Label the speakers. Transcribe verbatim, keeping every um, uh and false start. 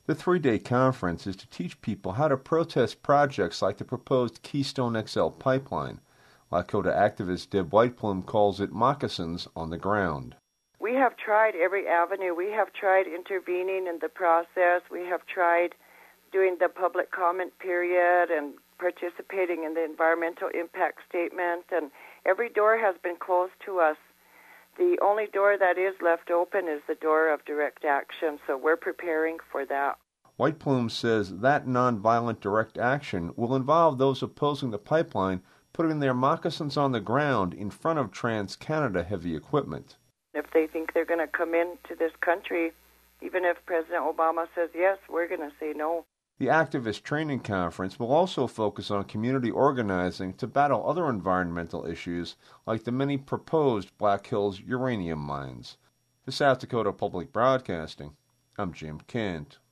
Speaker 1: The three-day conference is to teach people how to protest projects like the proposed Keystone X L pipeline. Lakota activist Deb Whiteplume calls it moccasins on the ground.
Speaker 2: We have tried every avenue. We have tried intervening in the process. We have tried doing the public comment period and participating in the environmental impact statement, and every door has been closed to us. The only door that is left open is the door of direct action, so we're preparing for that.
Speaker 1: Whiteplume says that nonviolent direct action will involve those opposing the pipeline putting their moccasins on the ground in front of TransCanada heavy equipment.
Speaker 2: If they think they're going to come into this country, even if President Obama says yes, we're going to say no.
Speaker 1: The activist training conference will also focus on community organizing to battle other environmental issues like the many proposed Black Hills uranium mines. For South Dakota Public Broadcasting, I'm Jim Kent.